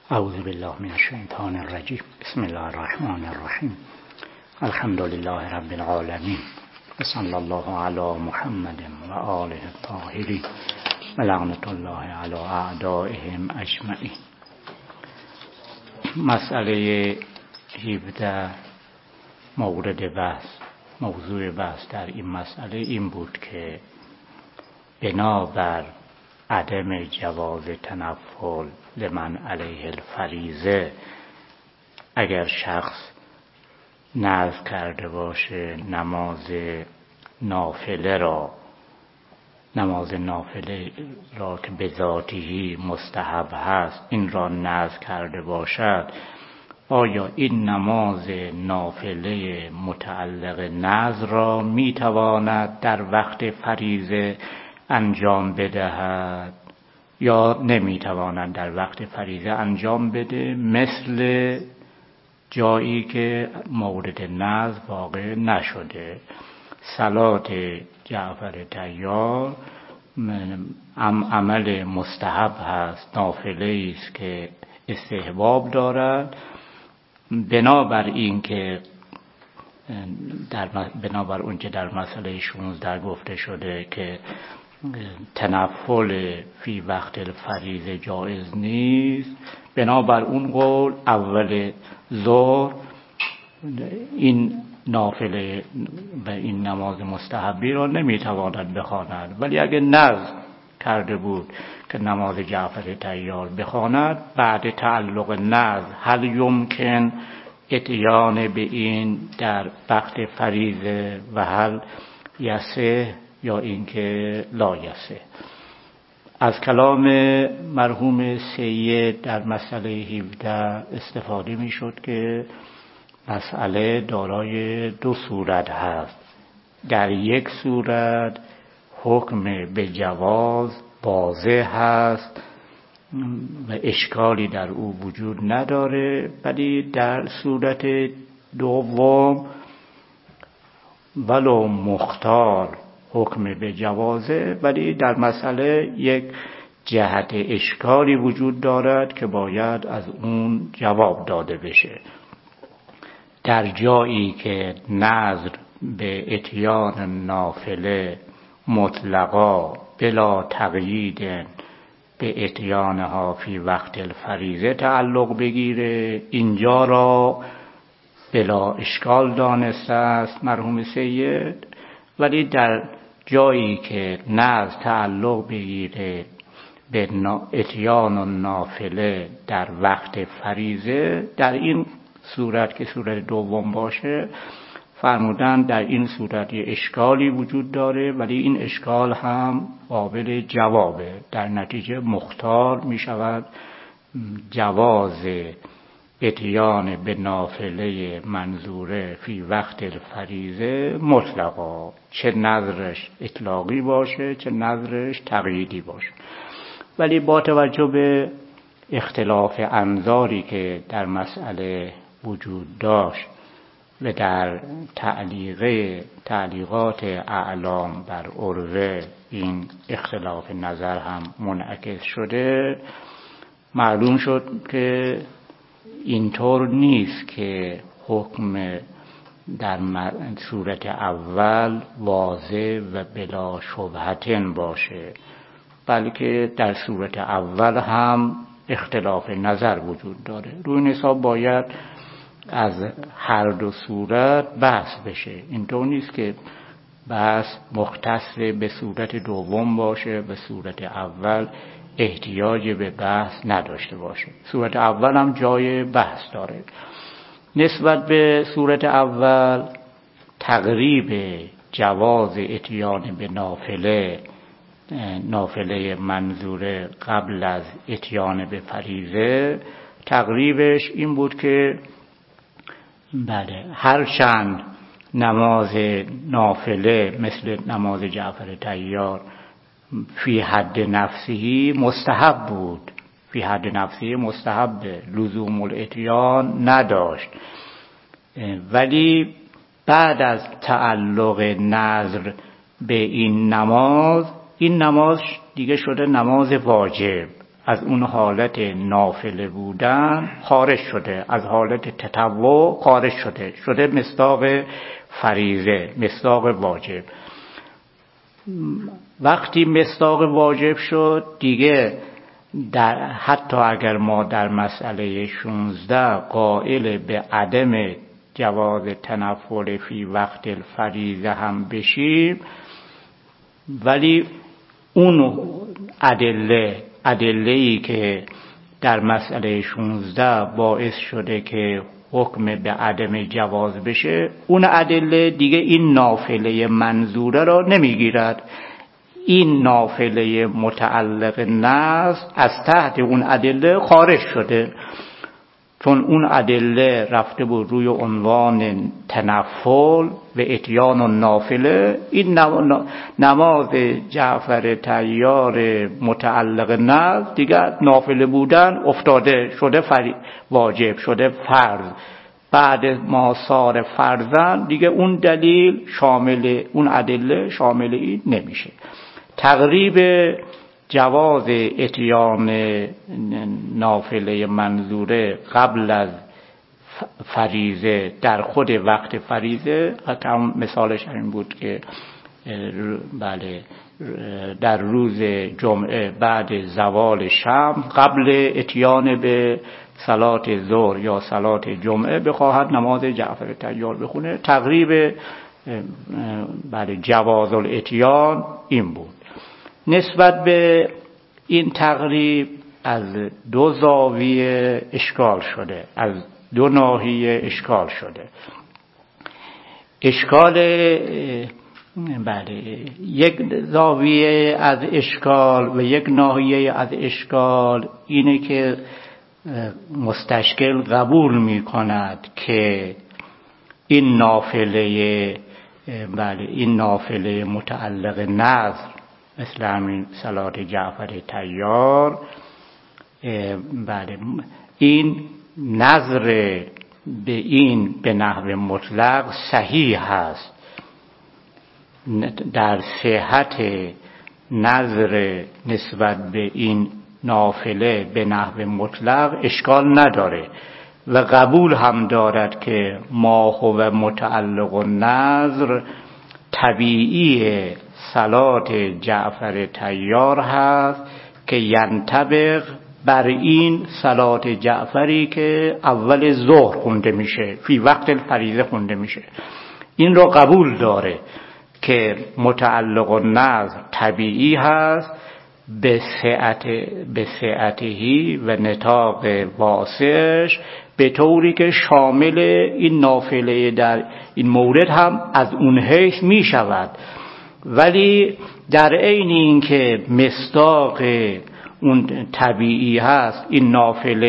اعوذ بالله من الشیطان الرجیم. بسم الله الرحمن الرحیم. الحمد لله رب العالمین و صلی الله علی محمد و آله الطاهرین و لعنت الله علی اعدائهم اجمعین. مسئله 17 مورد بحث، موضوع بحث در این مسئله این بود که بنابر عدم جواز تنفل لمن علیه الفریضه، اگر شخص نذر کرده باشه نماز نافله را که به ذاتی مستحب هست، این را نذر کرده باشد، آیا این نماز نافله متعلق نذر را میتواند در وقت فریضه انجام بدهد یا نمیتواند در وقت فریضه انجام بده، مثل جایی که مورد نذر واقع نشده. صلات جعفر طیار عمل مستحب هست، نافله است که استحباب دارد. بنابر اون که در مسئله 16 گفته شده که تنفل فی وقت الفریضه جایز نیست، بنابر اون قول اول ظهر این نافله و این نماز مستحبی را نمیتواند بخواند، ولی اگه نذر کرده بود که نماز جعفر طیار بخواند، بعد تعلق نذر هل یمکن اتیان به این در وقت فریضه و هل یصح یا اینکه لا یصح. از کلام مرحوم سید در مسئله 17 استفاده می شد که مسئله دارای دو صورت هست. در یک صورت حکم به جواز واضح هست و اشکالی در او وجود نداره، ولی در صورت دوم ولو مختار حکم به جوازه، ولی در مسئله یک جهت اشکالی وجود دارد که باید از اون جواب داده بشه. در جایی که نذر به اتیان نافله مطلقا بلا تقیید به اتیانها فی وقت الفریضه تعلق بگیره، اینجا را بلا اشکال دانسته است مرحوم سید. ولی در جایی که نذر تعلق بگیره به اتیان و نافله در وقت فریضه، در این صورت که صورت دوم باشه، فرمودن در این صورت یه اشکالی وجود داره، ولی این اشکال هم قابل جوابه. در نتیجه مختار می شود جواز اتیان به نافله منظوره فی وقت الفریضه مطلقا، چه نذرش اطلاقی باشه چه نذرش تقییدی باشه. ولی با توجه به اختلاف انظاری که در مسئله وجود داشت و در تعلیقات اعلام بر عروه این اختلاف نظر هم منعکس شده، معلوم شد که اینطور نیست که حکم در صورت اول واضح و بلا شبهتن باشه، بلکه در صورت اول هم اختلاف نظر وجود داره. روی این حساب باید از هر دو صورت بحث بشه. اینطور نیست که بحث مختص به صورت دوم باشه و صورت اول احتیاج به بحث نداشته باشه. صورت اول هم جای بحث داره. نسبت به صورت اول تقریب جواز اتیان به نافله منظوره قبل از اتیان به فریضه، تقریبش این بود که بله، هر چند نماز نافله مثل نماز جعفر طیار فی حد نفسی مستحب بود، فی حد نفسی مستحب، لزوم الاتیان نداشت، ولی بعد از تعلق نذر به این نماز دیگه شده نماز واجب. از اون حالت نافله بودن خارج شده، از حالت تطوع خارج شده مصداق فریضه، مصداق واجب. وقتی مصداق واجب شد دیگه حتی اگر ما در مسئله 16 قائل به عدم جواز تنفل فی وقت الفریضه هم بشیم، ولی اون ادله‌ای که در مسئله 16 باعث شده که حکم به عدم جواز بشه، اون ادله دیگه این نافله منظوره را نمیگیرد. این نافله متعلق نذر از تحت اون ادله خارج شده، چون اون ادله رفته بود روی عنوان تنفل و اتیان و نافله. این نماز جعفر طیار متعلق نذر دیگر نافله بودن افتاده، شده واجب، شده فرض. بعد ما صار فرضن دیگه اون دلیل شامل، اون ادله شامل این نمیشه. تقریب جواز اتیان نافله منظوره قبل از فریضه در خود وقت فریضه، هم مثالش این بود که بله در روز جمعه بعد زوال شمس قبل اتیان به صلات ظهر یا صلات جمعه بخواهد نماز جعفر طیار بخونه. تقریب بله جواز الاتیان این بود. نسبت به این تقریب از دو زاویه اشکال شده، از دو ناحیه اشکال شده. اشکال بله یک زاویه از اشکال و یک ناحیه از اشکال اینه که مستشکل قبول می کند که این نافله بله این نافله متعلق نذر مثل همین صلات جعفر طیار، بله این نظر به این به نحو مطلق صحیح هست، در صحت نظر نسبت به این نافله به نحو مطلق اشکال نداره و قبول هم دارد که ما هو متعلق النظر طبیعی صلات جعفر طیار هست که ینطبق بر این صلات جعفری که اول ظهر خونده میشه، فی وقت الفریضه خونده میشه. این رو قبول داره که متعلق النظر طبیعی هست به سعتهی و نطاق واسعش، به طوری که شامل این نافله در این مورد هم از اون حیث می شود. ولی در عین این که مصداق اون طبیعی هست، این نافله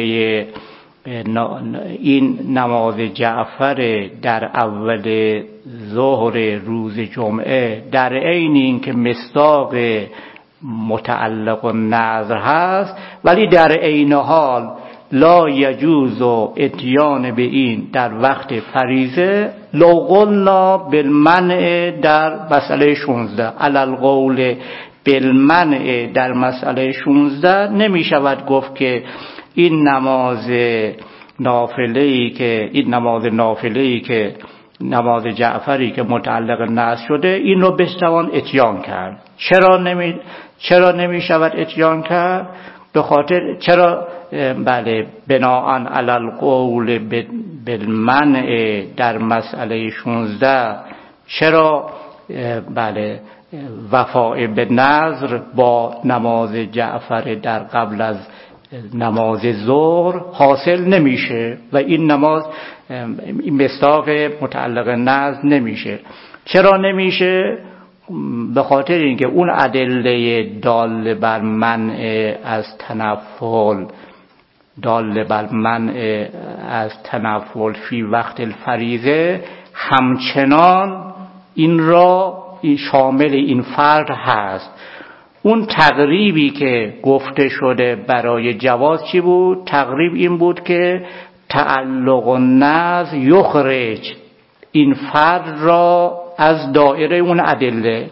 این نماز جعفر در اول ظهر روز جمعه، در عین این که مصداق متعلق النظر هست، ولی در عین حال لا یجوز اتیان به این در وقت فریضه لو قلنا بالمنع در مسئله 16. علی القول بالمنع در مسئله 16 نمی شود گفت که این نماز نافله‌ای که نماز جعفری که متعلق نذر شده این رو بتوان اتیان کرد. چرا نمی شود اتیان کرد؟ به خاطر چرا بله بناءً علی القول بالمنع در مسئله 16 چرا بله وفاء به نذر با نماز جعفر در قبل از نماز ظهر حاصل نمیشه و این نماز این مصداق متعلق نذر نمیشه. چرا نمیشه؟ به خاطر اینکه اون ادله دال بر منع از تنفل فی وقت الفریضه همچنان این را شامل این فرد هست. اون تقریبی که گفته شده برای جواز چی بود؟ تقریب این بود که تعلق النذر یخرج این فرد را از دایره اون ادله.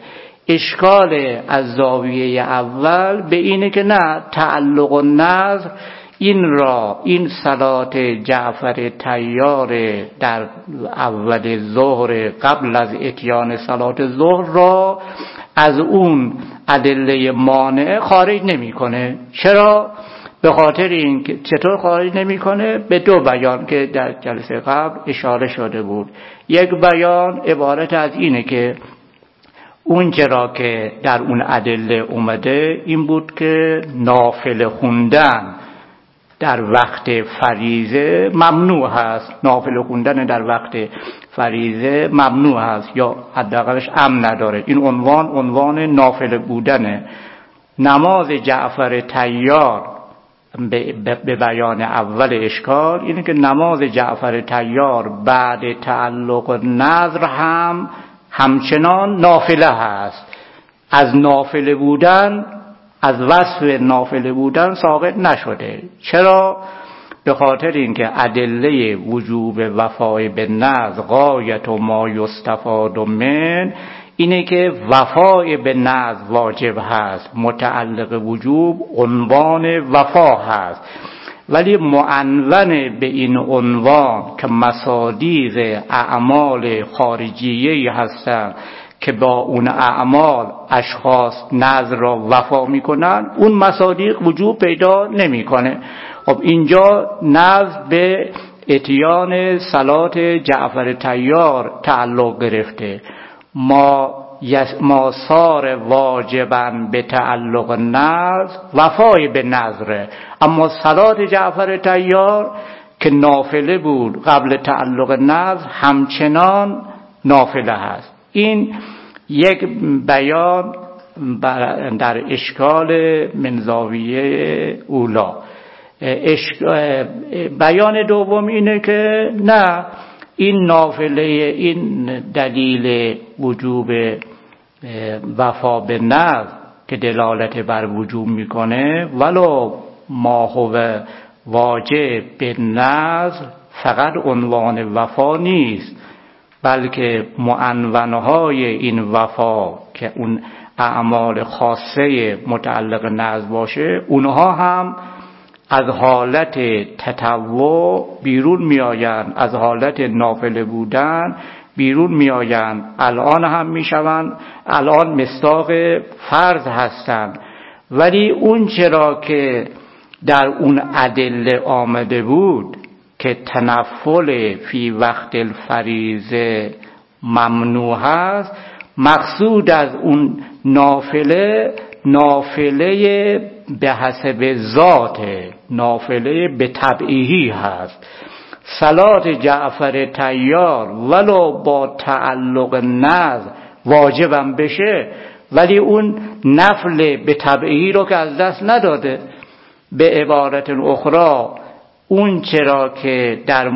اشکال از زاویه اول به اینه که نه، تعلق و نظر این صلات جعفر طیار در اول ظهر قبل از اتیان صلات ظهر را از اون ادله مانع خارج نمیکنه. چرا؟ به خاطر این که چطور خارج نمیکنه؟ به دو بیان که در جلسه قبل اشاره شده بود. یک بیان عبارت از اینه که اون چرا که در اون ادله اومده این بود که نافله خوندن در وقت فریضه ممنوع هست. نافله خوندن در وقت فریضه ممنوع هست یا حداقلش امن نداره. این عنوان نافله بودنه. نماز جعفر طیار به بیان اول اشکال اینه که نماز جعفر طیار بعد تعلق نظر همچنان نافله هست. از نافله بودن، از وصف نافله بودن ساقط نشده. چرا؟ به خاطر اینکه ادله وجوب وفای به نذر غایت و ما یستفاد من اینه که وفای به نذر واجب هست، متعلق وجوب عنوان وفا هست، ولی معنون به این عنوان که مصادیق اعمال خارجیه هستند که با اون اعمال اشخاص نذر را وفا میکنن، اون مصادیق وجوب پیدا نمیکنه. خب اینجا نذر به اتیان صلات جعفر طیار تعلق گرفته. ما صار واجباً به تعلق نذر وفای به نذر، اما صلات جعفر طیار که نافله بود قبل تعلق نذر همچنان نافله هست. این یک بیان در اشکال من زاویه اولا. بیان دوم اینه که نه، این نافله، این دلیل وجوب وفا به نذر که دلالت بر وجوب میکنه، ولو ما هو واجب به نذر فقط عنوان وفا نیست، بلکه معنونهای این وفا که اون اعمال خاصه متعلق نذر باشه، اونها هم از حالت تطوع بیرون میآیند، از حالت نافله بودن بیرون میآیند. الان هم میشوند، الان مصداق فرض هستند، ولی اون چرا که در اون ادله آمده بود که تنفل فی وقت الفریضه ممنوع هست، مقصود از اون نافله به حسب ذات، نافله به تبعیهی هست. صلات جعفر طیار ولو با تعلق نذر واجبم بشه، ولی اون نفل به تبعیهی رو که از دست نداده. به عبارت اخرى اون چرا که در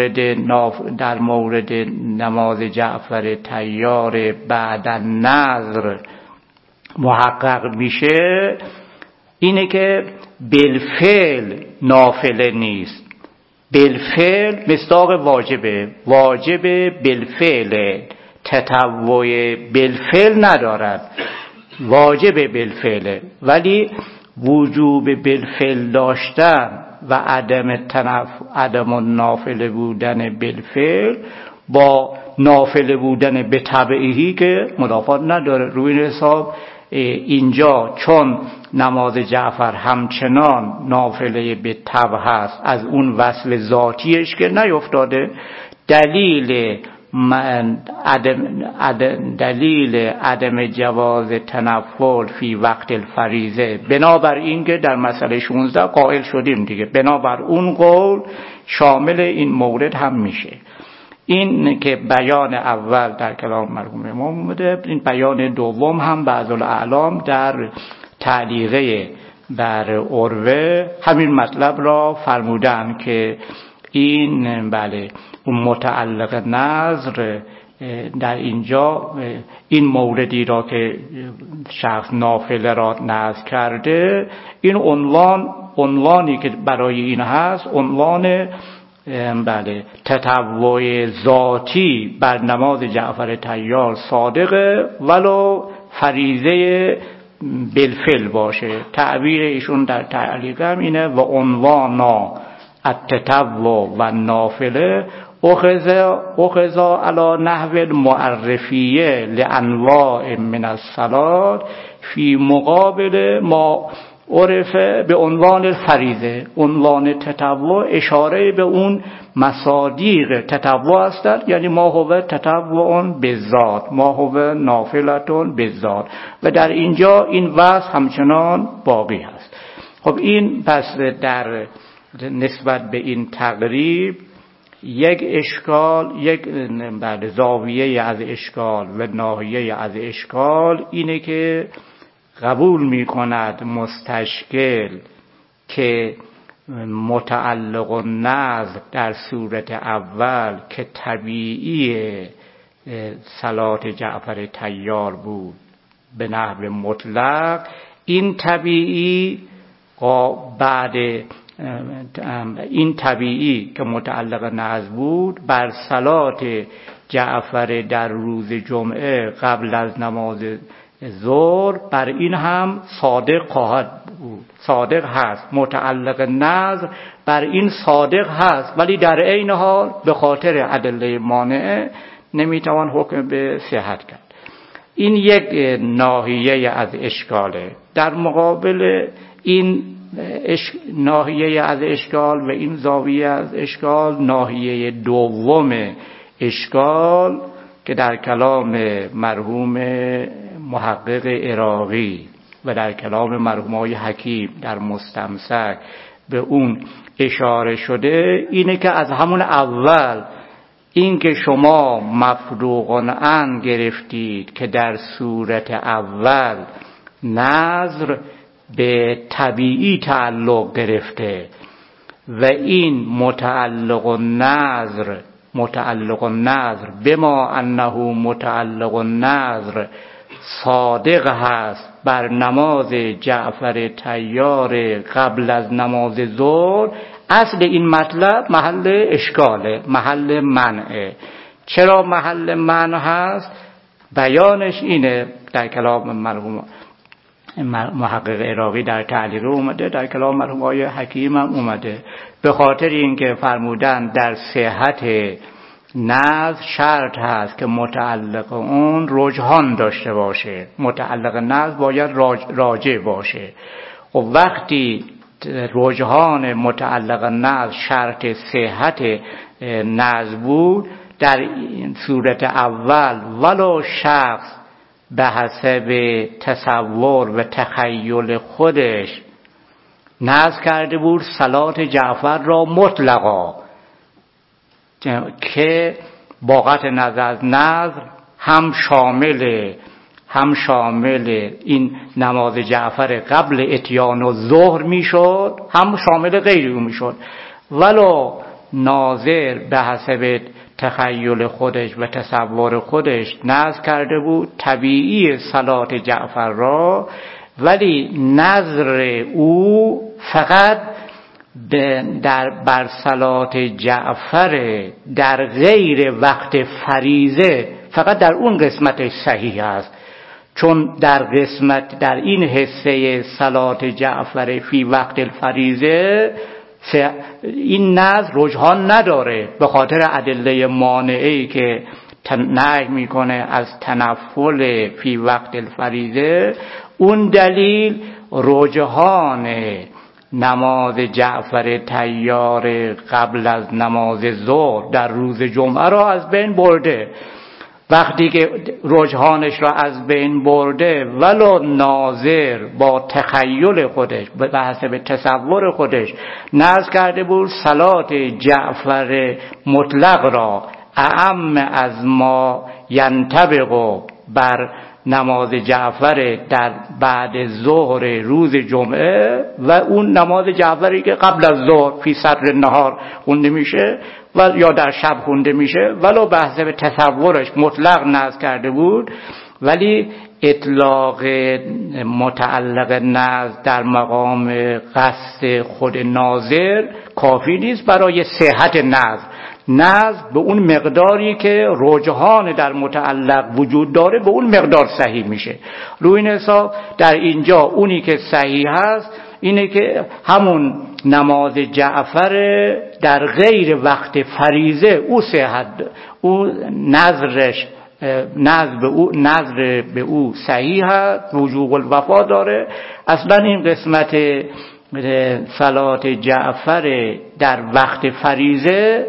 مورد نماز جعفر طیار بعد نذر محقق میشه، اینه که بالفعل نافله نیست. بالفعل مصداق واجب بالفعل، تطوع بالفعل ندارد، واجب بالفعل. ولی وجوب بالفعل داشتن و عدم نافله بودن بالفعل با نافله بودن به تبعیهی که مدافعات نداره. روی این حساب اینجا چون نماز جعفر همچنان نافله به تبع هست، از اون وصل ذاتیش که نیفتاده، دلیل عدم جواز تنفل فی وقت الفریضه، بنابر این که در مسئله 16 قائل شدیم دیگه، بنابر اون قول شامل این مورد هم میشه. این که بیان اول در کلام مرحوم امام اومده، این بیان دوم هم بعض الاعلام در تعلیقه بر عروه همین مطلب را فرمودن که این اون متعلق نذر در اینجا این موردی را که شخص نافله را نذر کرده، این عنوانی که برای این هست عنوان تطوع ذاتی بر نماز جعفر طیار صادقه، ولو فریضه بالفعل باشه. تعبیر ایشون در تعلیق هم اینه و عنوانا التطوع و نافله اخذ علی نحو المعرفیه لانواع من الصلات فی مقابل ما عرف به عنوان الفریضه. عنوان تطوع اشاره به اون مصادیق تطوع هستند، یعنی ما هو تطوع بالذات، ما هو نافلتون بالذات، و در اینجا این وصف همچنان باقی هست. خب این پس در نسبت به این تقریب یک اشکال، یک زاویه از اشکال و ناحیه از اشکال اینه که قبول می کند مستشکل که متعلق النظر در صورت اول که طبیعی صلات جعفر طیار بود به نحو مطلق، این طبیعی بعد این طبیعی که متعلق نظر بود بر صلات جعفر در روز جمعه قبل از نماز ظهر بر این هم صادق خواهد بود، صادق هست. متعلق نظر بر این صادق هست، ولی در عین حال به خاطر ادله مانعه نمیتوان حکم به صحت کرد. این یک ناحیه از اشکاله. در مقابل این ناحیه از اشکال و این زاویه از اشکال، ناحیه دوم اشکال که در کلام مرحوم محقق عراقی و در کلام مرحومای حکیم در مستمسک به اون اشاره شده، اینه که از همون اول این که شما مفروغ عن گرفتید که در صورت اول نظر به طبیعی تعلق گرفته و این متعلق النظر بما انه متعلق النظر صادق هست بر نماز جعفر طیار قبل از نماز ظهر، اصل این مطلب محل اشکاله، محل منعه. چرا محل منع هست؟ بیانش اینه در کلام مرحوم محقق عراقی در تعلیق اومده، در کلام مرحوم آقای حکیم هم اومده. به خاطر اینکه فرمودن در صحت نظر شرط هست که متعلق اون رجحان داشته باشه، متعلق نظر باید راجع باشه. و وقتی رجحان متعلق نظر شرط صحت نظر بود، در صورت اول ولو شخص به حسب تصور و تخیل خودش نظر کرده بود صلات جعفر را مطلقا، که با قطع نظر از نظر هم شامل این نماز جعفر قبل اتیان و ظهر میشد، هم شامل غیر اون میشد، ولو ناظر به حسب تخیل خودش و تصور خودش نظر کرده بود طبیعی صلات جعفر را، ولی نظر او فقط بر صلات جعفر در غیر وقت فریضه، فقط در اون قسمتش صحیح است. چون در این حصه صلات جعفر فی وقت الفریضه این نظر رجحان نداره، به خاطر ادله مانعی که نهی میکنه از تنفل فی وقت الفریضه. اون دلیل رجحان نماز جعفر طیار قبل از نماز ظهر در روز جمعه را از بین برده. وقتی که رجحانش را از بین برده، ولو ناظر با تخیل خودش به حسب تصور خودش نظر کرده بود صلات جعفر مطلق را اعم از ما ینطبق بر نماز جعفر در بعد ظهر روز جمعه و اون نماز جعفری که قبل از ظهر فی صدر نهار خونده میشه و یا در شب خونده میشه، ولو به حسب تصورش مطلق نظر کرده بود، ولی اطلاق متعلق نظر در مقام قصد خود ناظر کافی نیست برای صحت نظر. نظر به اون مقداری که رجحان در متعلق وجود داره به اون مقدار صحیح میشه. روی این حساب در اینجا اونی که صحیح هست اینه که همون نماز جعفر در غیر وقت فریضه او صحت، او نظر به او صحیح هست، وجوب الوفا داره. اصلا این قسمت صلات جعفر در وقت فریضه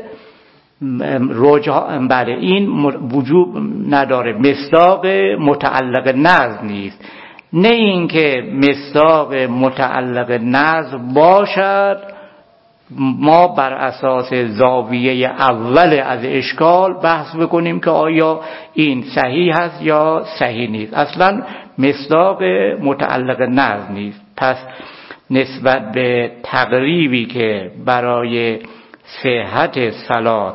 بله این وجوب نداره، مصداق متعلق نظر نیست. نه اینکه مصداق متعلق نظر باشد ما بر اساس زاویه اول از اشکال بحث بکنیم که آیا این صحیح هست یا صحیح نیست. اصلا مصداق متعلق نظر نیست. پس نسبت به تقریبی که برای صحت صلات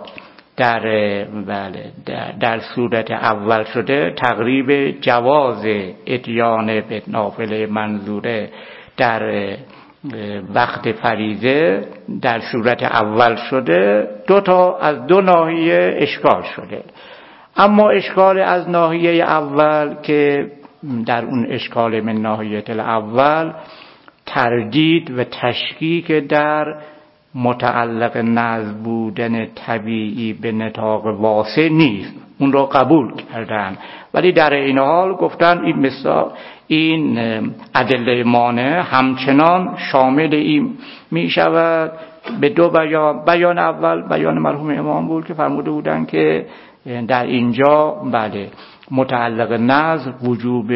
در صورت اول شده، تقریب جواز اتیان به نافله منظوره در وقت فریضه در صورت اول شده، از دو ناحیه اشکال شده. اما اشکال از ناحیه اول که در اون اشکال من ناحیه الاول تردید و تشکیک در متعلق نظر بودن طبیعی به نطاق واسع نیست، اون رو قبول کردن، ولی در این حال گفتن این ادله مانع همچنان شامل این می شود به دو بیان اول بیان مرحوم امام بود که فرموده بودن که در اینجا بله متعلق نظر وجوب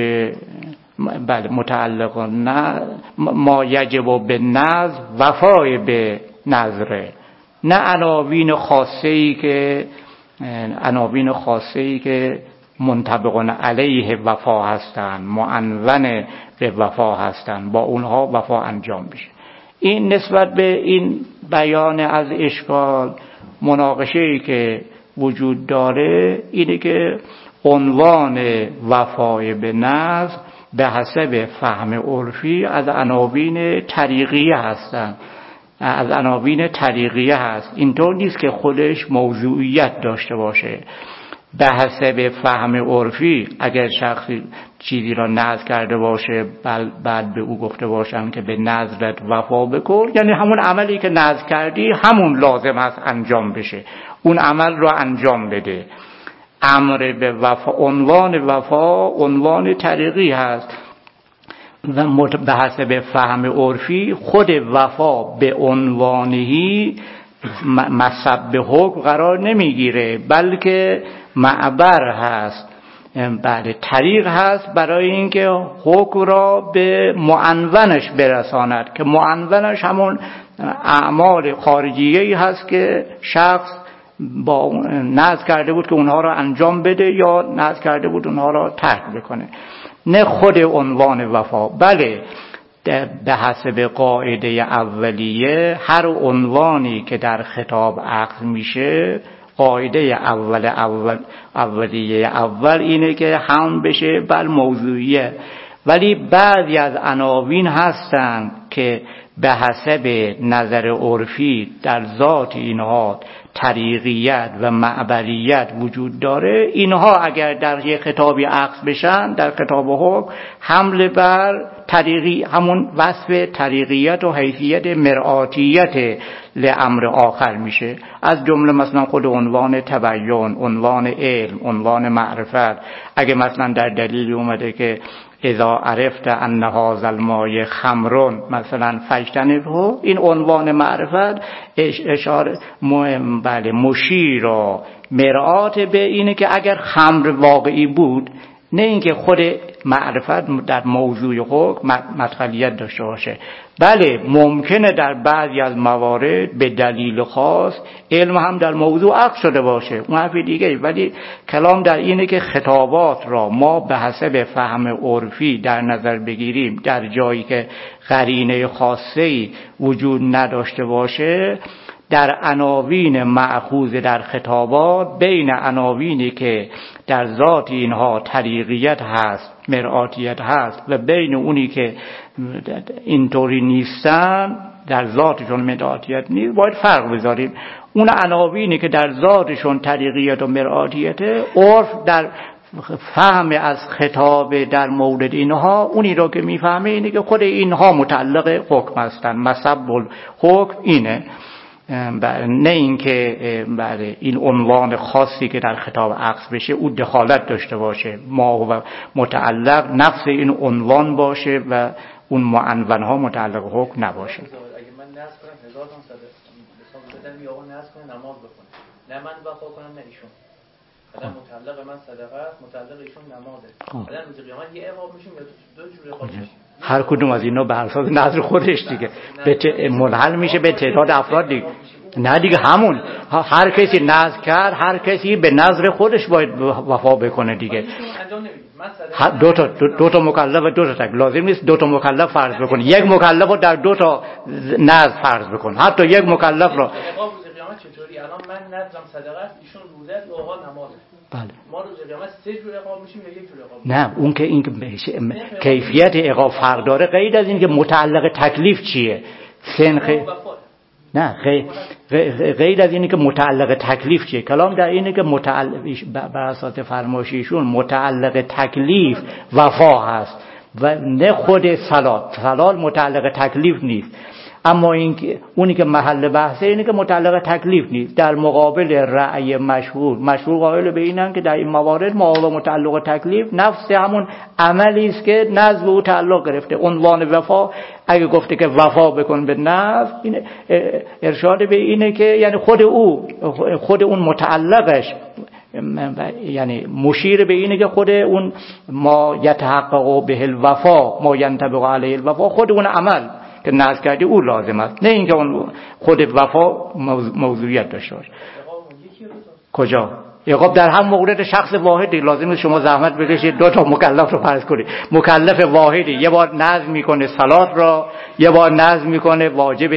متعلق نظر ما یجب به نظر وفای به نظره، نه عناوین خاصه ای که منطبقون علیه وفا هستند، معنون به وفا هستند، با اونها وفا انجام بشه. این نسبت به این بیان از اشکال مناقشه‌ای که وجود داره اینه که عنوان وفای به نظر به حسب فهم عرفی از عناوین طریقیه هستند، از عناوین طریقیه هست. اینطور نیست که خودش موضوعیت داشته باشه. به حسب فهم عرفی اگر شخصی چیزی را نذر کرده باشه بعد به او گفته باشن که به نذرت وفا بکن، یعنی همون عملی که نذر کردی همون لازم هست انجام بشه، اون عمل را انجام بده. امر به وفا، عنوان وفا عنوان طریقی هست و به حسب فهم عرفی خود وفا به عنوانهی مصب حکم قرار نمیگیره، بلکه معبر هست، بعد طریق هست برای اینکه حکم را به معنونش برساند که معنونش همون اعمال خارجیه‌ای هست که شخص با نذر کرده بود که اونها را انجام بده یا نذر کرده بود اونها را ترک بکنه، نه خود عنوان وفا. بله به حسب قاعده اولیه هر عنوانی که در خطاب اخذ میشه، قاعده اولیه اول اینه که هم بشه بل موضوعیه، ولی بعضی از عناوین هستند که به حسب نظر عرفی در ذات اینها طریقیت و معبریت وجود داره. اینها اگر در یک خطابی اخذ بشن در خطاب حکم حمل بر طریقی، همون وصف طریقیت و حیثیت مرآتیت لامر آخر میشه، از جمله مثلا خود عنوان تبیین، عنوان علم، عنوان معرفت. اگه مثلا در دلیل اومده که اذا عرفت ان هذا الماء خمر مثلا فاجتنبه، این عنوان معرفت اشاره مشیر و مرآت به اینه که اگر خمر واقعی بود، نه اینکه خود معرفت در موضوع حکم مدخلیت داشته باشه. بله ممکنه در بعضی از موارد به دلیل خاص علم هم در موضوع عقد شده باشه، اون حرف دیگه، ولی کلام در اینه که خطابات را ما به حسب فهم عرفی در نظر بگیریم در جایی که قرینه خاصی وجود نداشته باشه. در عناوین مأخوذ در خطابات بین عناوینی که در ذات اینها طریقیت هست، مرآتیت هست و بین اونی که اینطوری نیستن در ذاتشون مرآتیت نیست باید فرق بذاریم. اون عناوینی که در ذاتشون طریقیت و مرآتیته، عرف در فهم از خطاب در مورد اینها اونی رو که میفهمه اینه که خود اینها متعلق حکم هستن. مسبب الحکم اینه، نه اینکه برای این عنوان خاصی که در خطاب عکس بشه او دخالت داشته باشه، ما و متعلق نفس این عنوان باشه و اون معنونها متعلق حکم نباشه. اگه من نذر کنم 1000 تا صدقه بدم یا اون نذر کنه نماز بخونه، نه من وفا کنم نه ایشون، بعدن متعلق من صدقه است، متعلق ایشون نمازه، بعدن روز قیامت یه عقاب میشیم یا دو جور عقاب میشیم. هر کدوم از اینا بر اساس نظر خودش دیگه منحل میشه به تعداد افراد دیگه. نه دیگه همون هر کسی نظر کرد، هر کسی به نظر خودش باید وفا بکنه دیگه. دو تا مکلف و دو تا تک، لازم نیست دو تا مکلف فرض بکنه، یک مکلف رو در دو تا نظر فرض بکنه. حتی یک مکلف رو چطوری الان من نظرم صدقه است، ایشون روزه است، اوها نمازه. بله. ما روز قیامت 3 جور عقاب میشیم یا 1 جور عقاب؟ نه، اون که این کیفیت عقاب فرق داره. غیر از این که متعلق تکلیف چیه؟ نه غیر از اینه که متعلق تکلیف چیه. کلام در اینه که بر اساس فرمایشیشون متعلق تکلیف وفا هست و نه خود صلات متعلق تکلیف نیست. اما اونی که محل بحثه اینه که متعلق تکلیف نیست. در مقابل رأی مشهور قائل به اینن که در این موارد ما و متعلق تکلیف نفس همون عملی است که نظم او تعلق گرفته. عنوان وفا اگه گفته که وفا بکن به نفس، این ارشاد به اینه که یعنی خود اون متعلقش، یعنی مشیر به اینه که خود اون ما یتحقق به الوفا ما ینطبق علیه الوفا، خود اون عمل که نذر کردی او لازم است، نه اینکه اون خود وفا موضوعیت داشته باشه. کجا؟ عقاب در هم مورد شخص واحدی لازم است شما زحمت بکشید دو تا مکلف رو فرض کنید. مکلف واحدی یه بار نظم میکنه صلات را، یه بار نظم میکنه واجب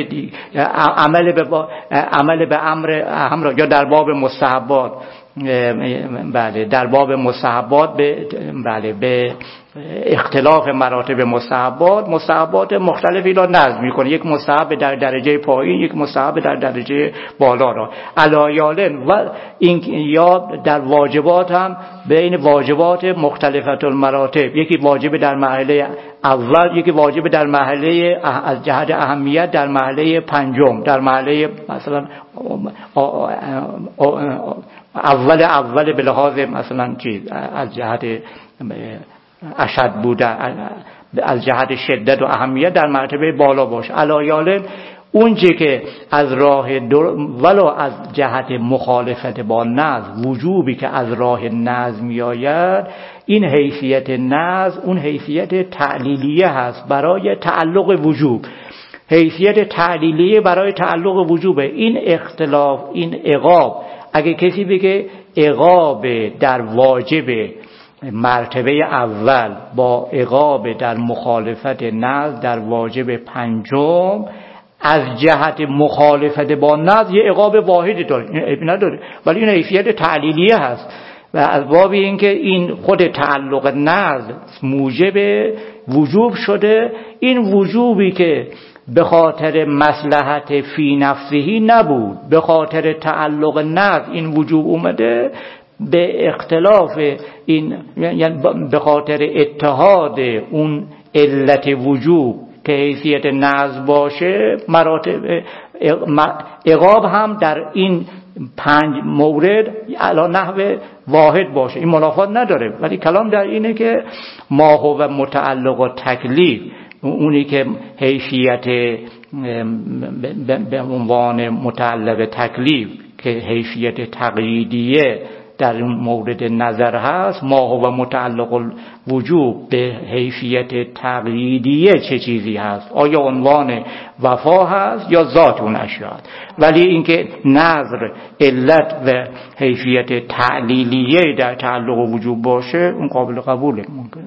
عمل به امر یا در باب مستحبات. بله در باب مستحبات به اختلاف مراتب مستحبات مختلفی را نظم میکنه. یک مستحب در درجه پایین، یک مستحب در درجه بالا را علایالن. و این یا در واجبات هم بین واجبات مختلفت المراتب، یکی واجب در مرحله اول، یکی واجب در مرحله از جهت اهمیت در مرحله پنجم، در مرحله مثلا اول به لحاظ مثلا چیز از جهت اشد بوده، از جهت شدت و اهمیت در مرتبه بالا باشه. علایال اونچه که از راه ولو از جهت مخالفت با نظم، وجوبی که از راه نظم میآید، این حیثیت نظم اون حیثیت تعلیلیه هست برای تعلق وجوب. حیثیت تعلیلیه برای تعلق وجوبه. این اختلاف، این عقاب، اگه کسی بگه عقاب در واجب مرتبه اول با عقاب در مخالفت نظم در واجب پنجم، از جهت مخالفت با نظم یه عقاب واحدی داره، نداره، ولی این حیثیت تعلیلیه هست. و از باب این که این خود تعلق نظم موجب وجوب شده، این وجوبی که به خاطر مصلحت فی نفسهی نبود، به خاطر تعلق نظم این وجوب اومده، به اختلاف این، یعنی به خاطر اتحاد اون علت وجوب که حیثیت نظم باشه، مراتب عقاب هم در این 5 مورد علی نحو واحد باشه. این منافات نداره، ولی کلام در اینه که ما هو متعلق و تکلیف، اونی که حیثیت به عنوان متعلق تکلیف که حیثیت تقییدیه در این مورد نظر هست، ما هو متعلق الوجوب به حیثیت تقییدیه چه چیزی هست؟ آیا عنوان وفا هست یا ذات اون اشیاء هست؟ ولی اینکه نظر علت و حیثیت تعلیلیه در تعلق وجوب باشه، اون قابل قبوله. ممکنه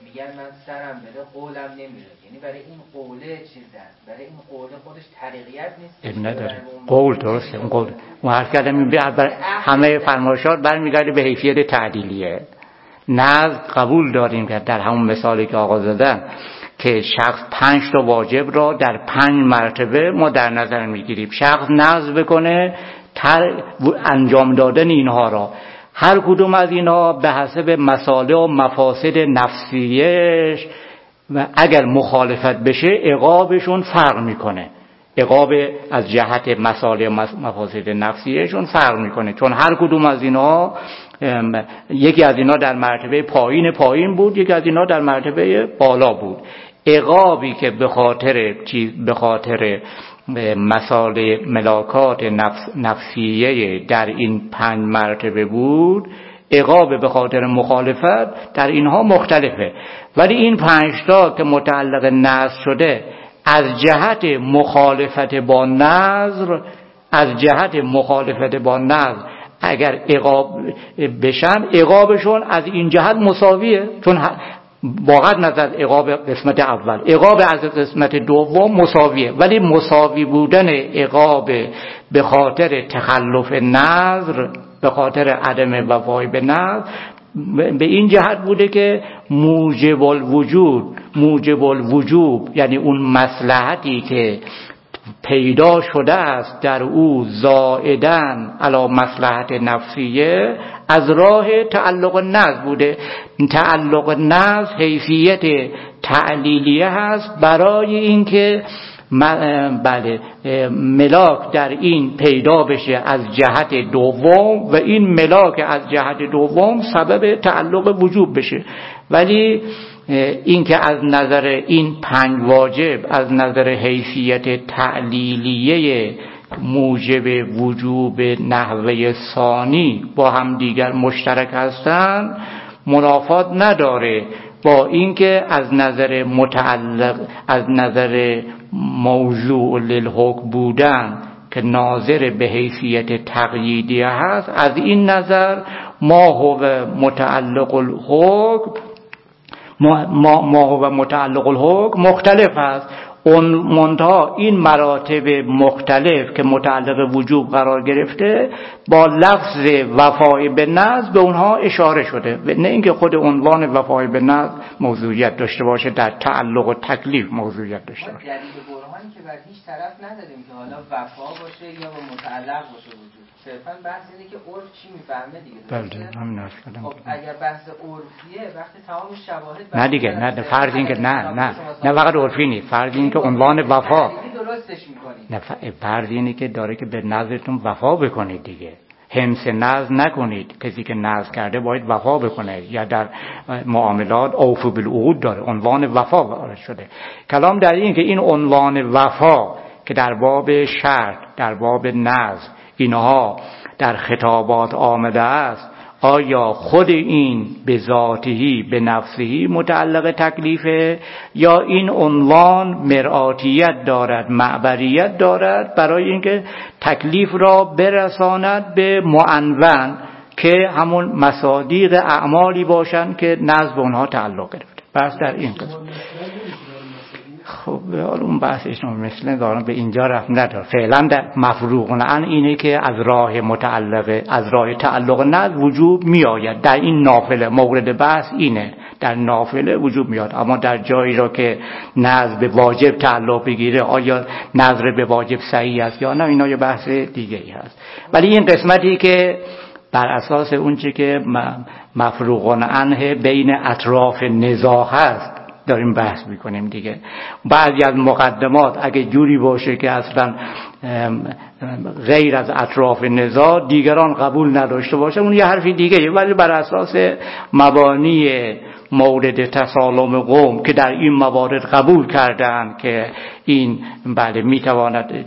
میگن من سرم بده قولم نمیره، یعنی برای این قوله چیزن، برای این قوله خودش طریقیت نیست. اب نداره قول درسته، اون قول اون حرف کردم همه فرمایشات برمیگرده به حیثیت تعدیلیه. نظر قبول داریم که در همون مثالی که آقا زدن که شخص 5 تا واجب را در 5 مرتبه ما در نظر میگیریم، شخص نظر بکنه انجام دادن اینها را، هر کدوم از اینها به حسب مصالح و مفاسد نفسیش و اگر مخالفت بشه عقابشون فرق میکنه، عقاب از جهت مصالح و مفاسد نفسیشون فرق میکنه، چون هر کدوم از اینها یکی از اینا در مرتبه پایین بود، یکی از اینا در مرتبه بالا بود. عقابی که به خاطر مصالح ملاکات نفسیه در این 5 مرتبه بود، عقاب به خاطر مخالفت در اینها مختلفه. ولی این 5 تا که متعلق نظر شده از جهت مخالفت با نظر اگر عقاب بشن، عقابشون از این جهت مساویه، چون باقت نظر عقاب قسمت اول، عقاب از قسمت دوم مساویه، ولی مساوی بودن عقاب به خاطر تخلف نظر، به خاطر عدم وفای به نظر به این جهت بوده که موجب الوجوب یعنی اون مصلحتی که پیدا شده است در او زائدن علی مصلحت نفسیه از راه تعلق نظر بوده. تعلق نظر حیثیت تعلیلیه هست برای اینکه ملاک در این پیدا بشه از جهت دوم و این ملاک از جهت دوم سبب تعلق وجوب بشه. ولی این که از نظر این 5 واجب از نظر حیثیت تعلیلیه موجب وجوب نحوه ثانی با هم دیگر مشترک هستند منافات نداره با اینکه از نظر متعلق، از نظر موضوع للحکم بودن که ناظر به حیثیت تقییدیه هست، از این نظر ما هو متعلق الحکم مختلف است. منتها این مراتب مختلف که متعلق وجوب قرار گرفته با لفظ وفای به نظر به اونها اشاره شده، نه اینکه خود عنوان وفای به نظر موضوعیت داشته باشه، در تعلق و تکلیف موضوعیت داشته باشه. دلیل برهانی که بر هیچ طرف نداریم که حالا وفا باشه یا با متعلق باشه وجود، صرفا بحث اینه که عرف چی میفهمه دیگه. بله همین حرف کردم. خب اگر بحث عرفیه وقتی تمام شواهد نه دیگه، نه فرض این که نه فقط عرفی نیست، فرض این که عنوان وفا درستش می‌کنید. نه فرض اینه که داره که به نظرتون وفا بکنید دیگه، حمس نظر نکنید. کسی که نظر کرده باید وفا بکنه، یا در معاملات اوفوا بالعقود داره، عنوان وفا وارد شده. کلام در این که این عنوان وفا که در باب شرط، در باب نظر اینها در خطابات آمده است، آیا خود این به ذاتهی به نفسهی متعلق تکلیفه یا این عنوان مرآتیت دارد، معبریت دارد برای اینکه تکلیف را برساند به معنون که همون مصادیق اعمالی باشند که نزد اونها تعلق گرفته. بس در این قسم خب حالا اون بحثش مثلا دارم به اینجا رفت نداره. فعلا در مفروغ عن اینه که از راه متعلق، از راه تعلق نظر وجوب می آید. در این نافله مورد بحث اینه، در نافله وجوب میاد، اما در جایی را که نظر به واجب تعلق بگیره آیا نظر به واجب صحیح است یا نه، اینا یه بحث دیگه ای هست. ولی این قسمتی که بر اساس اون چی که مفروغ عنه بین اطراف نزاع هست داریم بحث میکنیم دیگه. بعضی از مقدمات اگه جوری باشه که اصلا غیر از اطراف نزاع دیگران قبول نداشته باشه اون یه حرفی دیگه، ولی بر اساس مبانی مورد تسالم قوم که در این موارد قبول کردن که این میتواند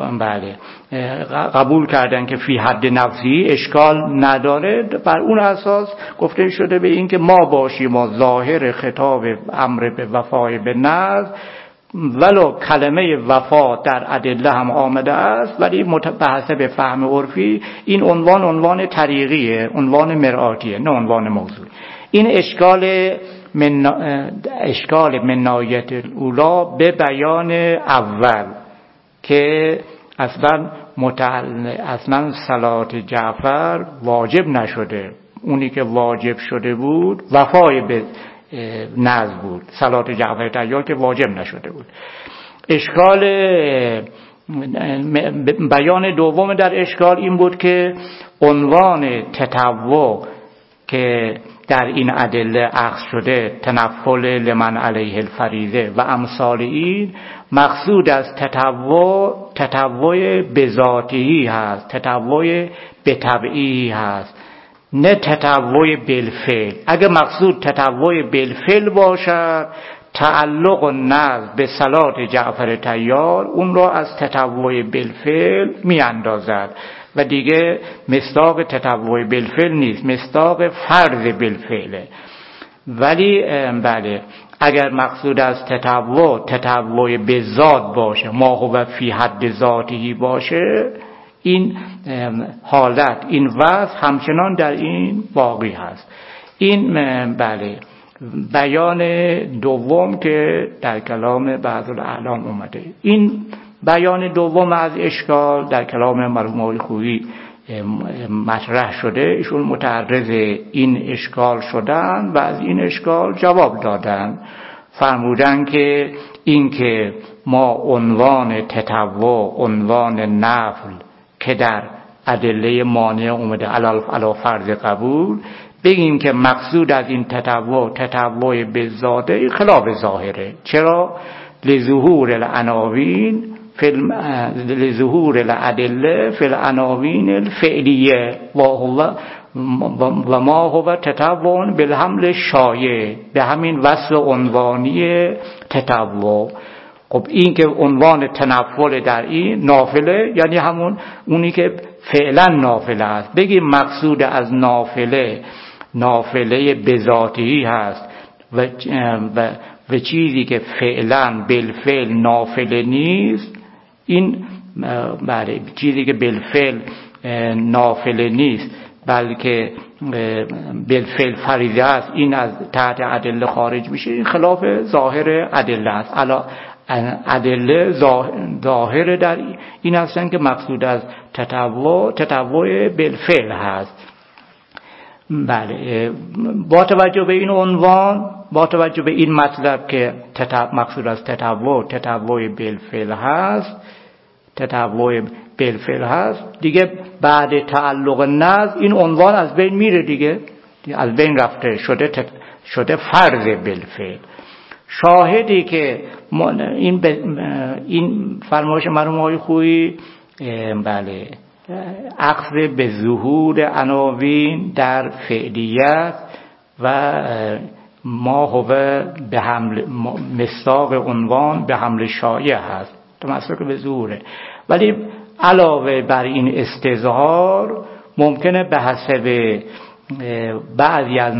قبول کردن که فی حد نفسی اشکال نداره، بر اون اساس گفته شده به این که ما باشیم و ظاهر خطاب امر به وفای به نظر ولو کلمه وفا در ادله هم آمده است، ولی به حسب فهم عرفی این عنوان طریقیه، عنوان مرآتیه، نه عنوان موضوعی. این اشکال اشکال منایت الاولا به بیان اول که اصلا صلات جعفر واجب نشده، اونی که واجب شده بود وفای به نذر بود، صلات جعفر طیار که واجب نشده بود. اشکال بیان دوم در اشکال این بود که عنوان تطوع که در این ادله اخذ شده، تنفل لمن علیه الفریضه و امثال این، مقصود از تطوع بذاتی هست، تطوع به طبعی هست، نه تطوع بالفعل. اگه مقصود تطوع بالفعل باشد، تعلق و نذر به صلات جعفر طیار اون را از تطوع بالفعل می اندازد و دیگه مصداق تطوع بالفعل نیست، مصداق فرض بالفعله. ولی بله، اگر مقصود از تطوع به ذات باشه، ما هو فی حد ذاتی باشه، این حالت، این وصف همچنان در این باقی هست. این بله بیان دوم که در کلام بعض الاعلام اومده. این بیان دوم از اشکال در کلام مرحوم آقای خویی مطرح شده. ایشون متعرض این اشکال شدن و از این اشکال جواب دادن. فرمودن که این که ما عنوان تطوع، عنوان نفل که در ادله مانع اومده علی فرض قبول، بگیم که مقصود از این تطوع به ذاته خلاف ظاهره. چرا؟ لظهور العناوین لظهور الادله فی العناوین الفعلیه و ما هو تطوع بالحمل شایع، به همین وصف عنوانی تطوع. خب این که عنوان تنفل در این نافله، یعنی همون اونی که فعلا نافله است. بگیم مقصود از نافله بذاتی هست و چیزی که فعلا بالفعل نافله نیست، این بله چیزی که بالفعل نافله نیست بلکه بالفعل فریضه است، این از تحت ادله خارج میشه. این خلاف ظاهر ادله است. ادله ظاهر در این هستن که مقصود از تطوع بالفعل هست. بله، با توجه به این عنوان، با توجه به این مطلب که مقصود از تطوع بالفعل هست، تطوع بالفعل هست، دیگه بعد تعلق نذر این عنوان از بین میره، دیگه از بین رفته، شده فرض بالفعل. شاهدی که این فرمایش مرحوم آقای خویی بله اخذ به ظهور عناوین در فعلیت و ما هو به حمل مصداق عنوان به حمل شایع هست، تمسک به ظهوره. ولی علاوه بر این استظهار ممکنه به حسب بعضی از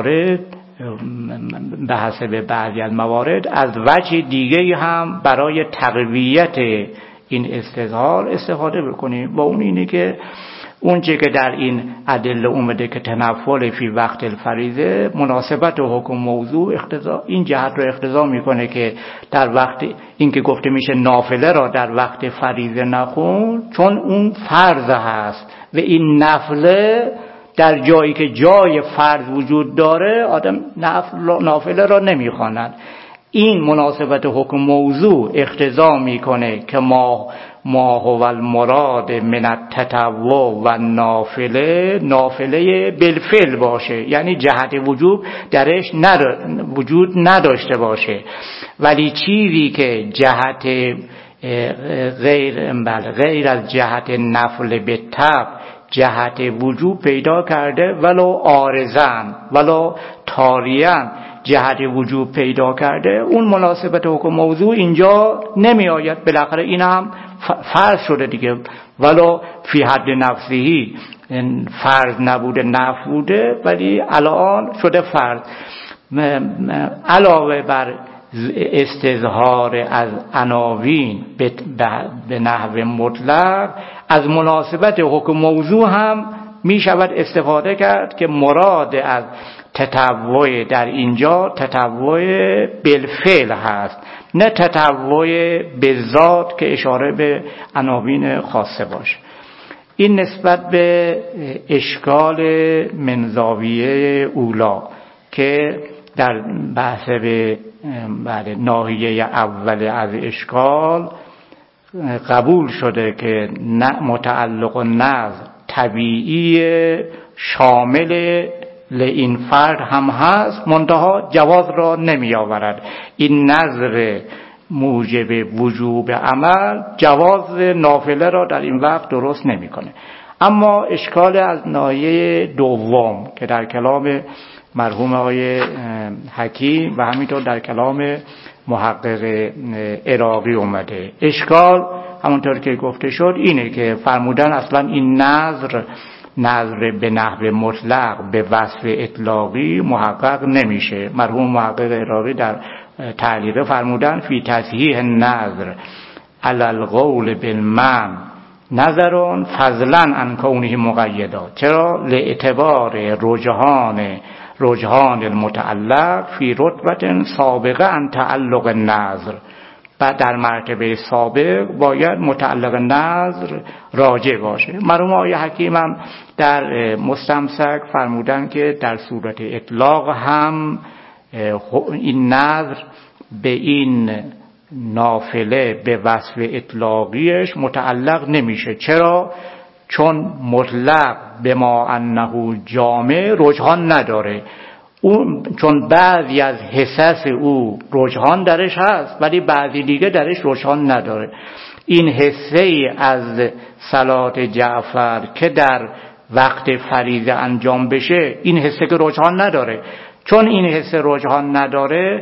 موارد از وجه دیگه هم برای تقویت این استظهار استفاده بکنیم. و اون اینه که اون چه که در این ادله اومده که تنفل فی وقت الفریضه، مناسبت و حکم موضوع اقتضا این جهت رو اقتضا میکنه که در وقت این که گفته میشه نافله را در وقت فریضه نخون، چون اون فرض هست و این نفله در جایی که جای فرض وجود داره آدم نافله را نمیخواند. این مناسبت حکم موضوع اقتضا میکنه که ما هو المراد من التطوع و نافله بالفعل باشه، یعنی جهت وجوب درش وجود نداشته باشه. ولی چیزی که جهت غیر از جهت نفل به طبع جهت وجوب پیدا کرده، ولو عارضن ولو طاریان جهت وجوب پیدا کرده، اون مناسبت حکم موضوع اینجا نمی آید. بالاخره این هم فرض شده دیگه، ولو فی حد نفسهی فرض نبوده نفع بوده، ولی الان شده فرض. علاوه بر استظهار از عناوین به نحو مطلق، از مناسبت حکم موضوع هم می شود استفاده کرد که مراد از تطوع در اینجا تطوع بالفعل هست، نه تطوع بالذات که اشاره به عناوین خاصه باشه. این نسبت به اشکال من زاویه اولا که در بحث به ناحیه اول از اشکال قبول شده که متعلق نظر طبیعی شامل این فرد هم هست، منتها جواز را نمی آورد. این نظر موجب وجوب عمل جواز نافله را در این وقت درست نمی کنه. اما اشکال از ناحیه دوم که در کلام مرحوم آقای حکیم و همینطور در کلام محقق عراقی اومده، اشکال همونطور که گفته شد اینه که فرمودن اصلا این نظر به نحو مطلق به وصف اطلاقی محقق نمیشه. مرحوم محقق عراقی در تعلیق فرمودن فی تصحیح النظر علی القول بالمنع نظر فضلا عن کونه مقیدا. چرا؟ لاعتبار رجحان المتعلق فی رتبه سابقه عن تعلق النظر. بعد در مرتبه سابق باید متعلق نظر راجع باشه. مرحوم آقای حکیم هم در مستمسک فرمودن که در صورت اطلاق هم این نظر به این نافله به وصف اطلاقیش متعلق نمیشه. چرا؟ چون مطلق به ما انه جامع رجحان نداره. چون بعضی از حصص او رجحان درش هست ولی بعضی دیگه درش رجحان نداره. این حصه از صلات جعفر که در وقت فریضه انجام بشه، این حصه که رجحان نداره، چون این حصه رجحان نداره،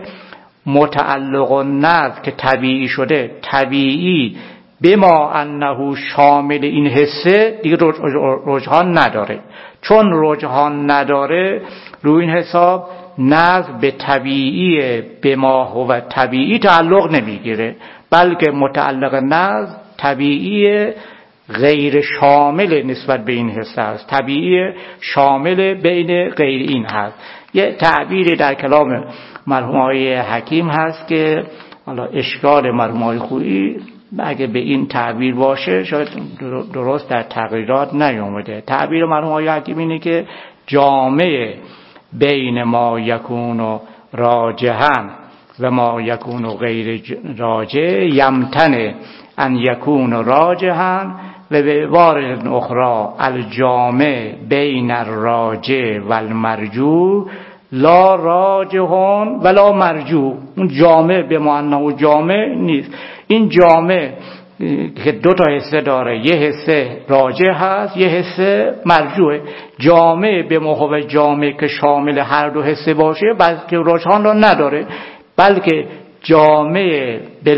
متعلق النظر که طبیعی شده، طبیعی بما انه شامل این حصه دیگه رجحان نداره. چون رجحان نداره، روی این حساب نظر به طبیعی بما هو طبیعی تعلق نمیگیره، بلکه متعلق نظر طبیعی غیر شامل نسبت به این حصه است، طبیعی شامل بین غیر این هست. یه تعبیری در کلام مرحوم آقای حکیم هست که حالا اشکال مرحوم آقای خویی اگه به این تعبیر باشه شاید درست در تغییرات نیومده. تعبیر مرحوم آقای حکیم اینه که جامع بین ما یکون راجحا و ما یکون غیر راجح یمتنع ان یکون راجحا و به عبارت اخرى الجامع بین الراجح و المرجوح لا راجحون ولا مرجوح. اون جامع به معنی جامع نیست. این جامع که دو تا حصه داره، یه حصه راجح هست، یه حصه مرجوح. جامع به موقع جامع که شامل هر دو حصه باشه بلکه رجحان را نداره، بلکه جامع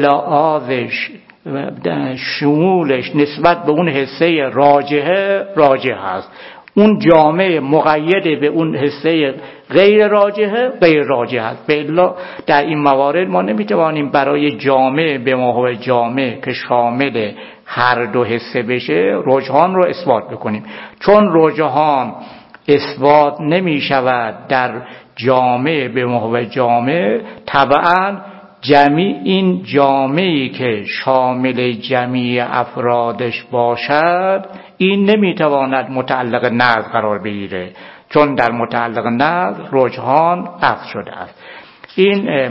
بلعاذش شمولش نسبت به اون حصه راجح هست. اون جامع مقید به اون حصه غیر راجح هست. به الا در این موارد ما نمیتوانیم برای جامع به موقع جامع که شامل هر دو حصه بشه رجحان رو اثبات بکنیم، چون رجحان اثبات نمی شود در جامع به موقع جامع. طبعا این جامعی که شامل جمیع افرادش باشد این نمیتواند متعلق نظر قرار بگیره، چون در متعلق نظر رجحان عقد شده است. این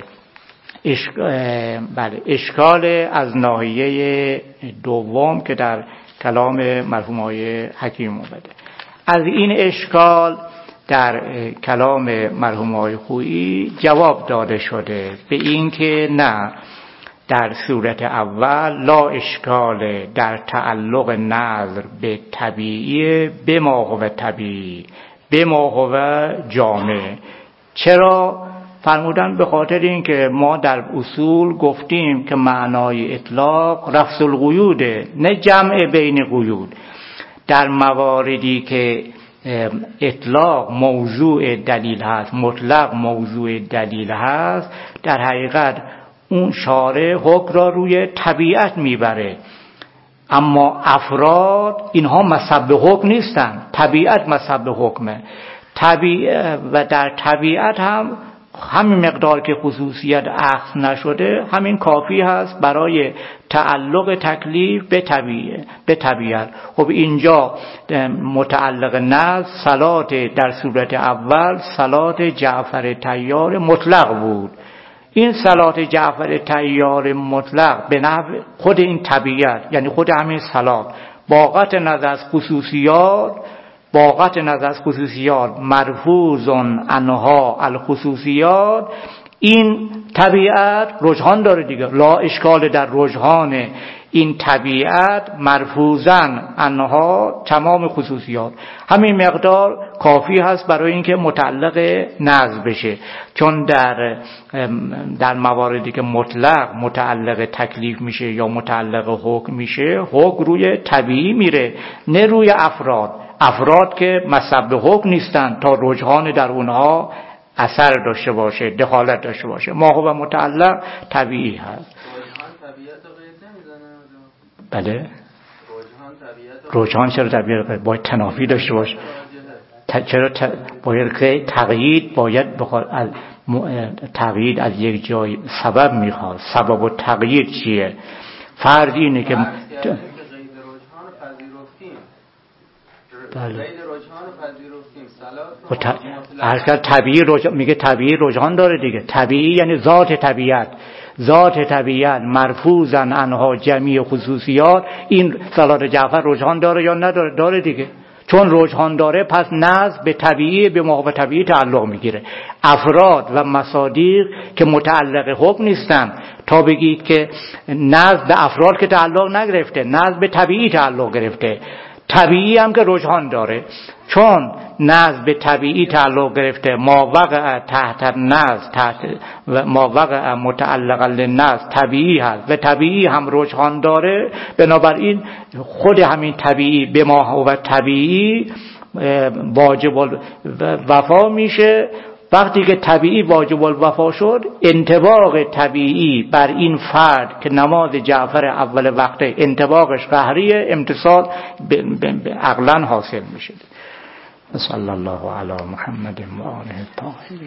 اشکال از ناحیه دوم که در کلام مرحوم آقای حکیم اومده. از این اشکال در کلام مرحوم آقای خویی جواب داده شده به این که نه، در صورت اول لا اشکال در تعلق نظر به طبیعی به موقع طبیعی به موقع جامع. چرا؟ فرمودن به خاطر این که ما در اصول گفتیم که معنای اطلاق رفض القیوده، نه جمع بین قیود. در مواردی که اطلاق موضوع دلیل هست، مطلق موضوع دلیل هست، در حقیقت اون شارع حکم را روی طبیعت میبره، اما افراد اینها مصب حکم نیستن، طبیعت مصب حکمه. و در طبیعت هم همین مقدار که خصوصیت اخذ نشده همین کافی هست برای تعلق تکلیف به طبیعت. خب اینجا متعلق نزد صلات در صورت اول صلات جعفر طیار مطلق بود. این صلات جعفر طیار مطلق به نحو خود این طبیعت، یعنی خود همین صلات باقت نظر از خصوصیات مرفوض عنها الخصوصیات، این طبیعت رجحان داره دیگه، لا اشکال در رجحان این طبیعت مرفوضن عنها تمام خصوصیات. همین مقدار کافی هست برای اینکه متعلق نزد بشه، چون در مواردی که مطلق متعلق تکلیف میشه یا متعلق حکم میشه، حکم روی طبیعی میره نه روی افراد که مسبب حکم نیستن تا رجحان در اونها اثر داشته باشه، دخالت داشته باشه. ما هو متعلق طبیعی هست. رجحان طبیعت رو قید نمیزنه؟ بله. رجحان چرا طبیعت رو باید تنافی داشته باشه؟ چرا باید تقیید باید بخواد از تقیید از یک جای سبب میخواد. سبب و تقیید چیه؟ فرض اینه که غیر رجحان پذیرفتیم صلات طبیعی میگه طبیعی رجحان داره دیگه. طبیعی یعنی ذات طبیعت مرفوضن عنها جمیع خصوصیات. این صلات جعفر رجحان داره یا نداره؟ داره دیگه. چون رجحان داره پس نزد به طبیعی به موقع طبیعی تعلق میگیره. افراد و مصادیق که متعلق حکم نیستن، تا بگید که نزد به افراد که تعلق نگرفته، نزد به طبیعی تعلق گرفته. طبیعی هم که رجحان داره، چون نزد به طبیعی تعلق گرفته، ما وقع تحت النزد و ما وقع متعلقا للنزد طبیعی هست و طبیعی هم رجحان داره. بنابراین خود همین طبیعی به ما هو طبیعی واجب الوفا میشه. وقتی که طبیعی واجب الوفا شد، انطباق طبیعی بر این فرد که نماز جعفر اول وقته انطباقش قهریه، امتصال عقلا حاصل میشه. صلی الله علی محمد و آله الطاهرین.